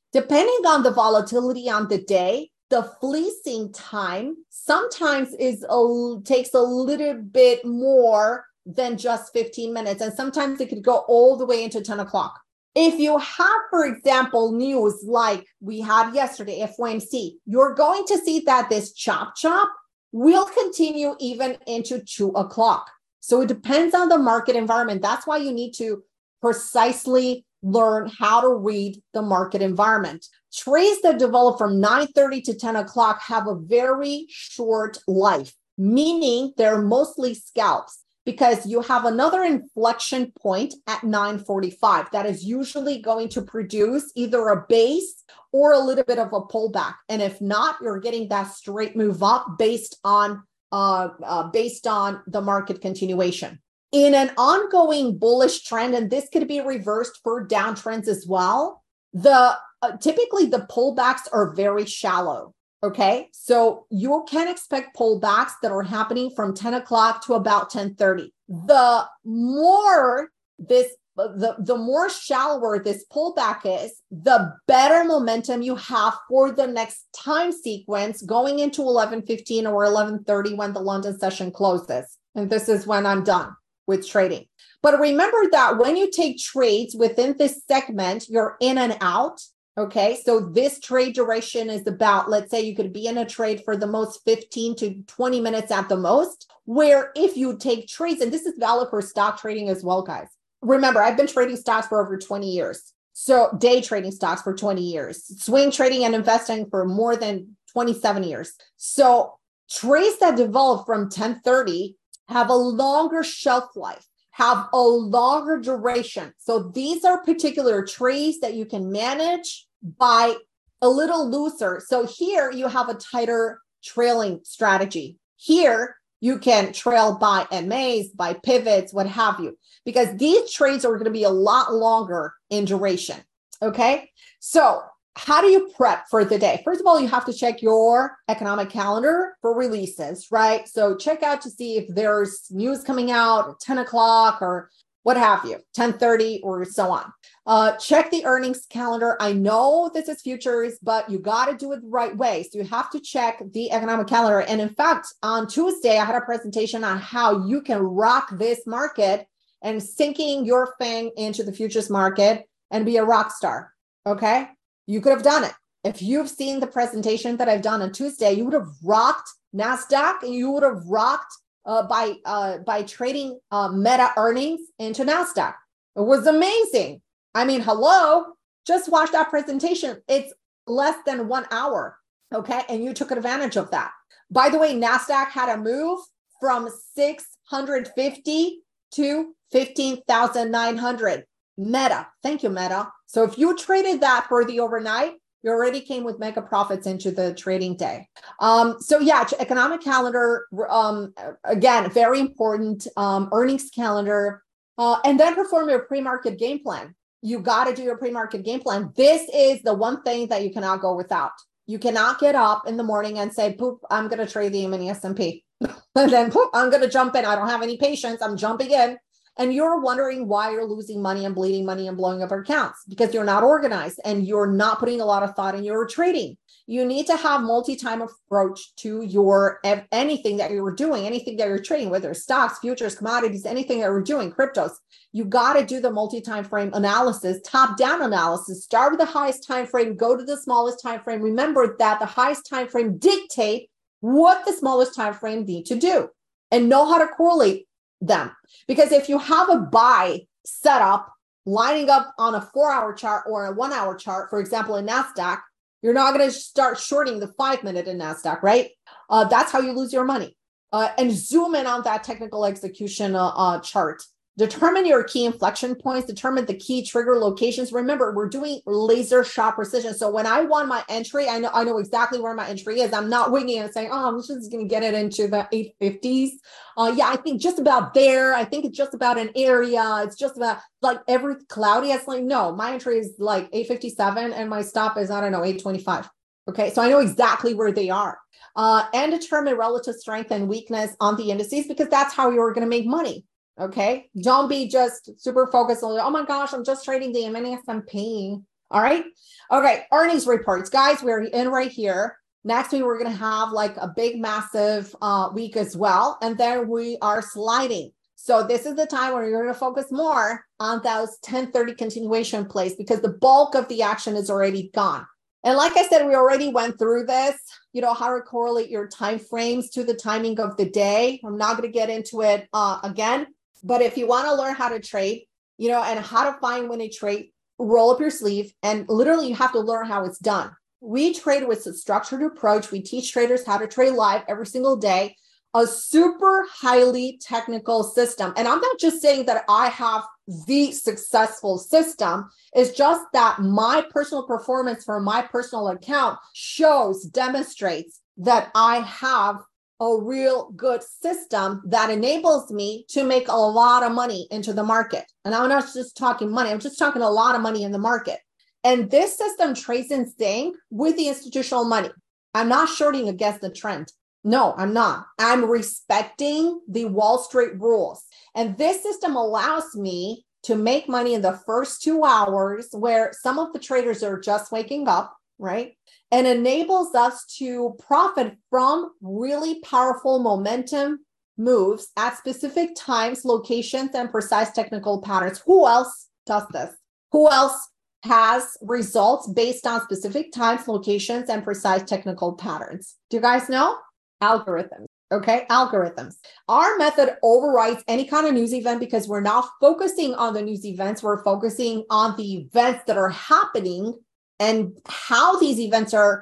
Depending on the volatility on the day, the fleecing time sometimes is a, takes a little bit more than just fifteen minutes. And sometimes it could go all the way into ten o'clock. If you have, for example, news like we had yesterday, F O M C, you're going to see that this chop chop will continue even into two o'clock. So it depends on the market environment. That's why you need to precisely learn how to read the market environment. Trades that develop from nine thirty to ten o'clock have a very short life, meaning they're mostly scalps, because you have another inflection point at nine forty-five that is usually going to produce either a base or a little bit of a pullback. And if not, you're getting that straight move up based on uh, uh, based on the market continuation. In an ongoing bullish trend, and this could be reversed for downtrends as well, the uh, typically the pullbacks are very shallow. Okay, so you can expect pullbacks that are happening from ten o'clock to about ten thirty. The more this, the, the more shallower this pullback is, the better momentum you have for the next time sequence going into eleven fifteen or eleven thirty when the London session closes. And this is when I'm done with trading. But remember that when you take trades within this segment, you're in and out. Okay, so this trade duration is about, let's say you could be in a trade for the most fifteen to twenty minutes at the most, where if you take trades, and this is valid for stock trading as well, guys. Remember, I've been trading stocks for over twenty years. So day trading stocks for twenty years, swing trading and investing for more than twenty-seven years. So trades that develop from ten thirty have a longer shelf life, have a longer duration. So these are particular trades that you can manage by a little looser. So here you have a tighter trailing strategy. Here you can trail by M As, by pivots, what have you, because these trades are going to be a lot longer in duration. Okay. So how do you prep for the day? First of all, you have to check your economic calendar for releases, right? So check out to see if there's news coming out at ten o'clock or what have you, ten thirty or so on. Uh, check the earnings calendar. I know this is futures, but you got to do it the right way. So you have to check the economic calendar. And in fact, on Tuesday, I had a presentation on how you can rock this market and sinking your thing into the futures market and be a rock star. Okay. You could have done it. If you've seen the presentation that I've done on Tuesday, you would have rocked NASDAQ and you would have rocked uh, by uh, by trading uh, Meta earnings into NASDAQ. It was amazing. I mean, hello, just watch that presentation. It's less than one hour, okay? And you took advantage of that. By the way, NASDAQ had a move from six hundred fifty to fifteen thousand nine hundred. Meta, thank you, Meta. So if you traded that for the overnight, you already came with mega profits into the trading day. Um, so yeah, economic calendar, um, again, very important, um, earnings calendar, uh, and then perform your pre-market game plan. You got to do your pre-market game plan. This is the one thing that you cannot go without. You cannot get up in the morning and say, poop, I'm going to trade the mini S and P. And then poop, I'm going to jump in. I don't have any patience. I'm jumping in. And you're wondering why you're losing money and bleeding money and blowing up your accounts, because you're not organized and you're not putting a lot of thought in your trading. You need to have multi-time approach to your anything that you're doing, anything that you're trading, whether it's stocks, futures, commodities, anything that you're doing, cryptos. You got to do the multi-time frame analysis, top-down analysis. Start with the highest time frame, go to the smallest time frame. Remember that the highest time frame dictate what the smallest time frame need to do, and know how to correlate them. Because if you have a buy set up lining up on a four hour chart or a one hour chart, for example, in NASDAQ, you're not going to start shorting the five minute in NASDAQ, right? Uh, that's how you lose your money. Uh, and zoom in on that technical execution uh, uh, chart. Determine your key inflection points, determine the key trigger locations. Remember, we're doing laser shot precision. So when I want my entry, I know I know exactly where my entry is. I'm not winging it and saying, oh, I'm just going to get it into the eight fifties. Uh, yeah, I think just about there. I think it's just about an area. It's just about like every cloudy. It's like, no, my entry is like eight fifty-seven and my stop is, I don't know, eight twenty-five. Okay, so I know exactly where they are. Uh, and determine relative strength and weakness on the indices, because that's how you're going to make money. Okay, don't be just super focused on, oh my gosh, I'm just trading the mini S and P. All right. Okay. Earnings reports, guys, we're in right here. Next week, we're going to have like a big, massive uh, week as well. And then we are sliding. So this is the time where you're going to focus more on those ten thirty continuation plays because the bulk of the action is already gone. And like I said, we already went through this, you know, how to correlate your time frames to the timing of the day. I'm not going to get into it uh, again, but if you want to learn how to trade, you know, and how to find when a trade, roll up your sleeve, and literally you have to learn how it's done. We trade with a structured approach. We teach traders how to trade live every single day, a super highly technical system. And I'm not just saying that I have the successful system. It's just that my personal performance for my personal account shows, demonstrates that I have a real good system that enables me to make a lot of money into the market. And I'm not just talking money, I'm just talking a lot of money in the market. And this system trades in sync with the institutional money. I'm not shorting against the trend. No, I'm not. I'm respecting the Wall Street rules. And this system allows me to make money in the first two hours where some of the traders are just waking up, right? And enables us to profit from really powerful momentum moves at specific times, locations, and precise technical patterns. Who else does this? Who else has results based on specific times, locations, and precise technical patterns? Do you guys know? Algorithms. Okay, algorithms. Our method overrides any kind of news event because we're not focusing on the news events. We're focusing on the events that are happening and how these events are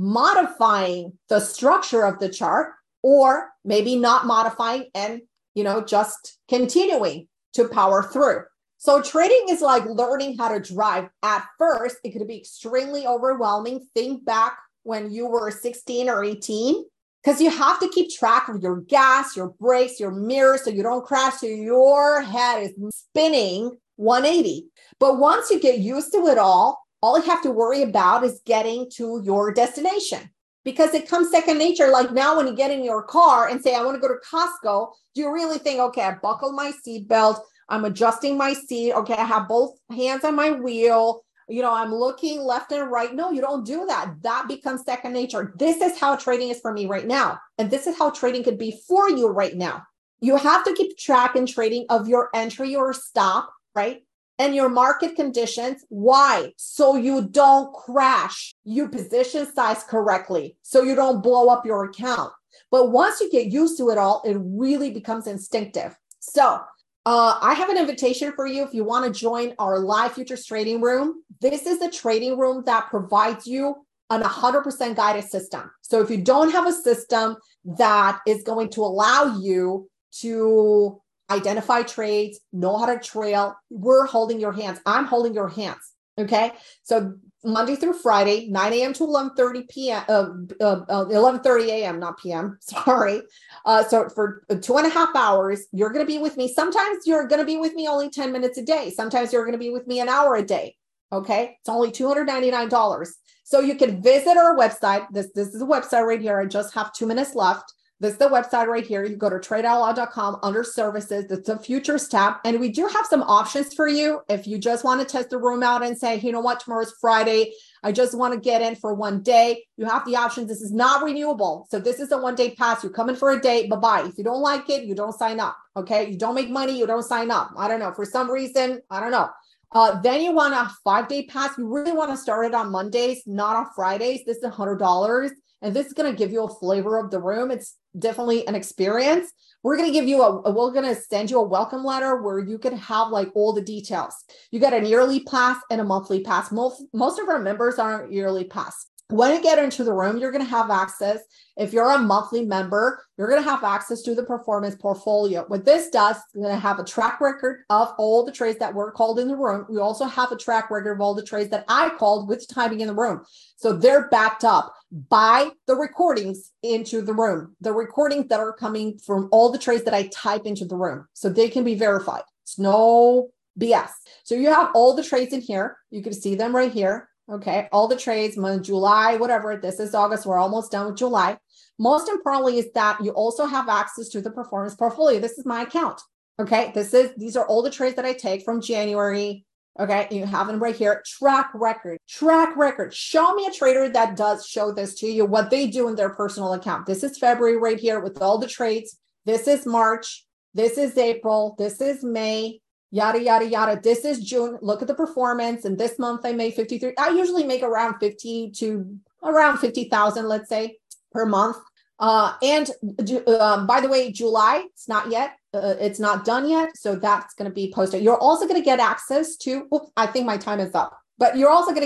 modifying the structure of the chart, or maybe not modifying and, you know, just continuing to power through. So trading is like learning how to drive. At first, it could be extremely overwhelming. Think back when you were sixteen or eighteen, because you have to keep track of your gas, your brakes, your mirrors, so you don't crash. So your head is spinning one eighty. But once you get used to it all, all you have to worry about is getting to your destination, because it comes second nature. Like now when you get in your car and say, I want to go to Costco, do you really think, okay, I buckled my seatbelt, I'm adjusting my seat, okay, I have both hands on my wheel, you know, I'm looking left and right. No, you don't do that. That becomes second nature. This is how trading is for me right now. And this is how trading could be for you right now. You have to keep track in trading of your entry or stop, right? And your market conditions. Why? So you don't crash. You position size correctly, so you don't blow up your account. But once you get used to it all, it really becomes instinctive. So uh, I have an invitation for you if you want to join our live futures trading room. This is a trading room that provides you an one hundred percent guided system. So if you don't have a system that is going to allow you to identify trades, know how to trail, we're holding your hands. I'm holding your hands. Okay. So Monday through Friday, nine a.m. to eleven thirty p.m. Uh, uh, uh, eleven thirty a.m. not p m. Sorry. Uh, so for two and a half hours, you're going to be with me. Sometimes you're going to be with me only ten minutes a day. Sometimes you're going to be with me an hour a day. Okay. It's only two hundred ninety-nine dollars. So you can visit our website. This, this is the website right here. I just have two minutes left. This is the website right here. You go to trade out loud dot com under services. It's a futures tab. And we do have some options for you. If you just want to test the room out and say, you know what, tomorrow's Friday, I just want to get in for one day. You have the options. This is not renewable. So this is a one day pass. You come in for a day, bye-bye. If you don't like it, you don't sign up. Okay. You don't make money, you don't sign up. I don't know. For some reason, I don't know. Uh, then you want a five day pass. You really want to start it on Mondays, not on Fridays. This is one hundred dollars. And this is going to give you a flavor of the room. It's definitely an experience. We're going to give you a, we're going to send you a welcome letter where you can have like all the details. You got an yearly pass and a monthly pass. Most, most of our members are yearly pass. When you get into the room, you're going to have access. If you're a monthly member, you're going to have access to the performance portfolio. What this does, you're going to have a track record of all the trades that were called in the room. We also have a track record of all the trades that I called with timing in the room. So they're backed up by the recordings into the room, the recordings that are coming from all the trades that I type into the room. So they can be verified. It's no B S. So you have all the trades in here. You can see them right here. Okay, all the trades, month, July, whatever. This is August. We're almost done with July. Most importantly is that you also have access to the performance portfolio. This is my account. Okay, this is these are all the trades that I take from January Okay, you have them right here. Track record, track record. Show me a trader that does show this to you, what they do in their personal account. This is February right here with all the trades. This is March. This is April. This is May, yada, yada, yada. This is June. Look at the performance. And this month I made fifty-three. I usually make around fifty to around fifty thousand, let's say, per month. Uh, and uh, by the way, July, it's not yet. Uh, it's not done yet. So that's going to be posted. You're also going to get access to, oops, I think my time is up, but you're also going to